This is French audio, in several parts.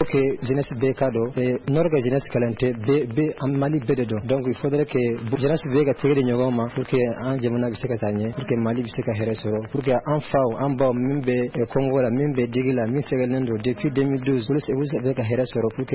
que jeunesse Bekado et Norga jeunesse Kalante B Mali Bededo. Donc il faudrait que jeunesse Beka tire de Nyogoma pour que en Jamana Biseka Tanye, pour que Mali Biseka Heresoro, pour que en Fao, en Bao, Mimbe, Congo, la Mimbe, Digila, Misegalendo, depuis 2012, vous savez que Heresoro, pour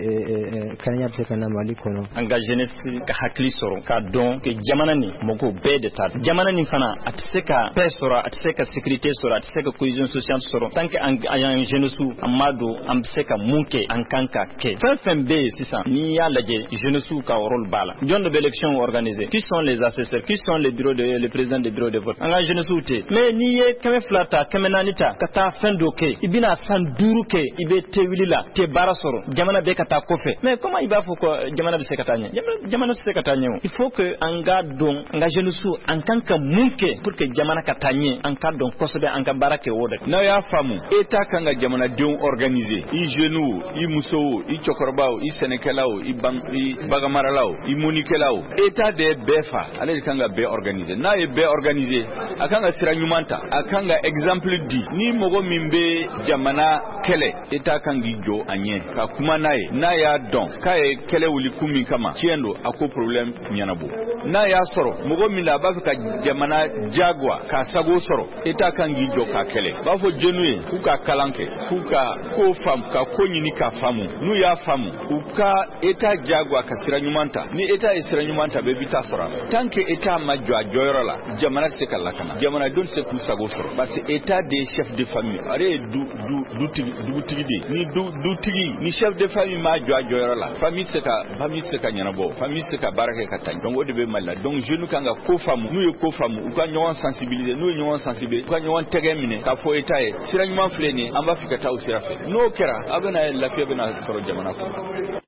que Kanya Biseka Mali Kono. Anga jeunesse ka hakli soro, ka don, que Jamana ni, Moko Bedeta. Jamana ni fana, atiseka paix soro, atiseka sécurité soro, atiseka cohésion sociale soro. Tant que en jeunesse Amado, Amseka Munke, Ankanka, Ke. FMB, c'est ça. Ni ya laje, jeunesse ka rôle bala. John de l'élection organisée. Qui sont les assesseurs? Qui sont les bureaux de, les présidents des bureaux de vote? Anga jeunesse outé. Mais ni ye kame flata, kame nanita, kata fendoke, ibina sanduruke, ibe te wilila, te barasoro, jamana be kata kofe. Mais comment il va faut que jamana be sekatanye? Jamana sekatanye. Il faut que anga don, anga jeunesse ankanka munke pour que jamana katanye, anka don kosobe anka barake woda. Na ya famu, eta kanga jamana don organisé. I genou, i muso, i chokorbao, i senekelao, i bagamaralao, i munikelao. Eta de befa, ale kanga be organisé. Na e be organisé, akanga siranyumanta, akanga exemple di. Ni mogo mimbe jamana kele, eta kangi jo anye. Ka kuma nae, na ya don, ka e kele wuli kumi kama, chiendo ako problem nyanabo. Na ya soro, mogo minda bafika jamana jagwa, ka sago soro, eta kangi jo ka kele. Bafo jenue, kuka kalanke, kuka ko fam, ka konyini ka famu, nu ya famu, uka eta jagwa ka siranyumanta, ni eta siranyumanta bebita fora. Tanke eta majwa joyrola, jamana se kalakana, jamana don se kusago soro. Parce état des chefs de famille, are du tigi, ni tigi, ni chef de famille ma joyrola. Famille se ka nyanabo, famille se ka barake katany. Donc o debe mala. Donc je nous kanga ko famu, nous ko famu, uka nyon sensibiliser, nous nyon sensibiliser, uka nyon tegemine, ka fo état e. Siranyuma fleni, amba fikata usirafe. No kera, abena la fiebe na soro jamana ko.